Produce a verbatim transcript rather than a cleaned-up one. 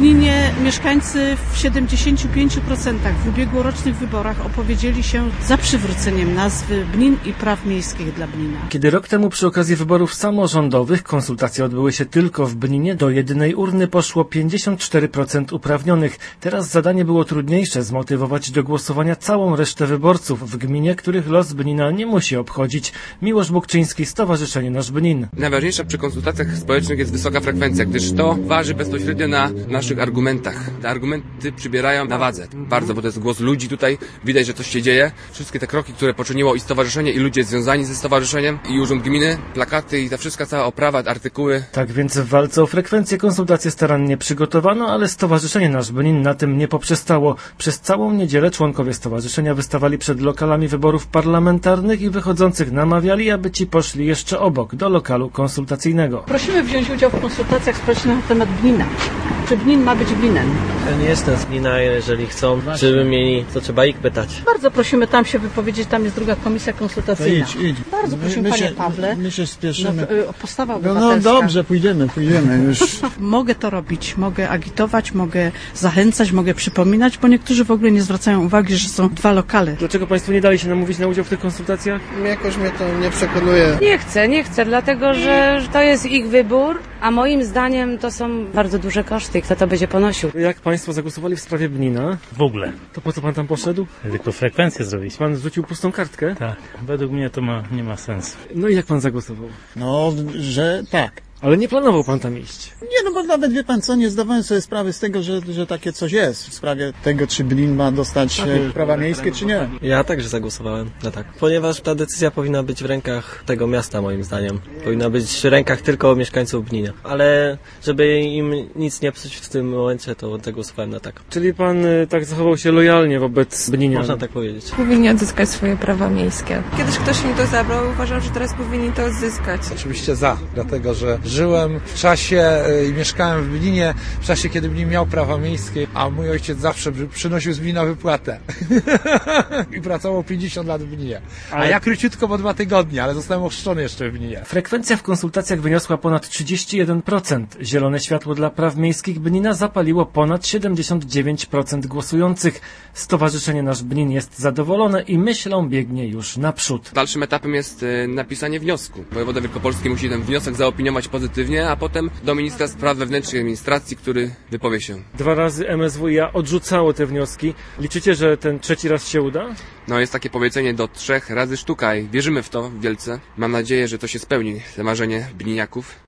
gminie mieszkańcy w siedemdziesięciu pięciu procentach w ubiegłorocznych wyborach opowiedzieli się za przywróceniem nazwy Bnin i praw miejskich dla Bnina. Kiedy rok temu przy okazji wyborów samorządowych konsultacje odbyły się tylko w Bninie, do jedynej urny poszło pięćdziesiąt cztery procent uprawnionych. Teraz zadanie było trudniejsze, zmotywować do głosowania całą resztę wyborców w gminie, których los Bnina nie musi obchodzić. Miłosz Bukczyński, Stowarzyszenie Nasz Bnin. Najważniejsza przy konsultacjach społecznych jest wysoka frekwencja, gdyż to waży bezpośrednio na naszych argumentach. Te argumenty przybierają na wadze bardzo, bo to jest głos ludzi tutaj, widać, że coś się dzieje. Wszystkie te kroki, które poczyniło i stowarzyszenie, i ludzie związani ze stowarzyszeniem, i urząd gminy, plakaty i ta wszystka cała oprawa, artykuły. Tak więc w walce o frekwencję konsultacje starannie przygotowano, ale Stowarzyszenie Nasz Bnin na tym nie poprzestało. Przez całą niedzielę członkowie stowarzyszenia wystawali przed lokalami wyborów parlamentarnych i wychodzących namawiali, aby ci poszli jeszcze obok, do lokalu konsultacyjnego. Prosimy wziąć udział w konsultacjach społecznych na temat Bnina. Czy Bnin ma być Bninem? Ja nie jestem z Bnina, jeżeli chcą, żeby mieli, to trzeba ich pytać. Bardzo prosimy tam się wypowiedzieć, tam jest druga komisja konsultacyjna. To idź, idź. Bardzo prosimy, my się, panie Pawle. My się spieszymy. No, postawa no, obywatelska. no dobrze, pójdziemy, pójdziemy już. Mogę to robić, mogę agitować, mogę zachęcać, mogę przypominać, bo niektórzy w ogóle nie zwracają uwagi, że są dwa lokale. Dlaczego państwo nie dali się namówić na udział w tych konsultacjach? Jakoś mnie to nie przekonuje. Nie chcę, nie chcę, dlatego że to jest ich wybór, a moim zdaniem to są bardzo duże koszty. Kto to będzie ponosił? Jak państwo zagłosowali w sprawie Bnina? W ogóle. To po co pan tam poszedł? Tylko frekwencję zrobić. Pan zrzucił pustą kartkę? Tak. Według mnie to ma, nie ma sensu. No i jak pan zagłosował? No, że tak. Ale nie planował pan tam iść. Nie, no bo nawet wie pan co, nie zdawałem sobie sprawy z tego, że, że takie coś jest w sprawie tego, czy Bnin ma dostać e, prawa miejskie, czy nie. Ja także zagłosowałem na tak, ponieważ ta decyzja powinna być w rękach tego miasta, moim zdaniem. Powinna być w rękach tylko mieszkańców Bnina. Ale żeby im nic nie psuć w tym momencie, to zagłosowałem na tak. Czyli pan y, tak zachował się lojalnie wobec Bnina? Można tak powiedzieć. Powinni odzyskać swoje prawa miejskie. Kiedyś ktoś mi to zabrał, uważam, że teraz powinni to odzyskać. Oczywiście za, dlatego że żyłem w czasie i mieszkałem w Bninie, w czasie, kiedy Bnin miał prawa miejskie, a mój ojciec zawsze przynosił z Bnina wypłatę. I pracował pięćdziesiąt lat w Bninie. A ja króciutko, bo dwa tygodnie, ale zostałem ochrzczony jeszcze w Bninie. Frekwencja w konsultacjach wyniosła ponad trzydzieści jeden procent. Zielone światło dla praw miejskich Bnina zapaliło ponad siedemdziesiąt dziewięć procent głosujących. Stowarzyszenie Nasz Bnin jest zadowolone i myślą biegnie już naprzód. Dalszym etapem jest napisanie wniosku. Wojewoda Wielkopolski musi ten wniosek zaopiniować pozytywnie, a potem do ministra spraw wewnętrznych i administracji, który wypowie się. Dwa razy M S W i A odrzucało te wnioski. Liczycie, że ten trzeci raz się uda? No jest takie powiedzenie do trzech razy sztuka i wierzymy w to wielce. Mam nadzieję, że to się spełni, to marzenie Bniniaków.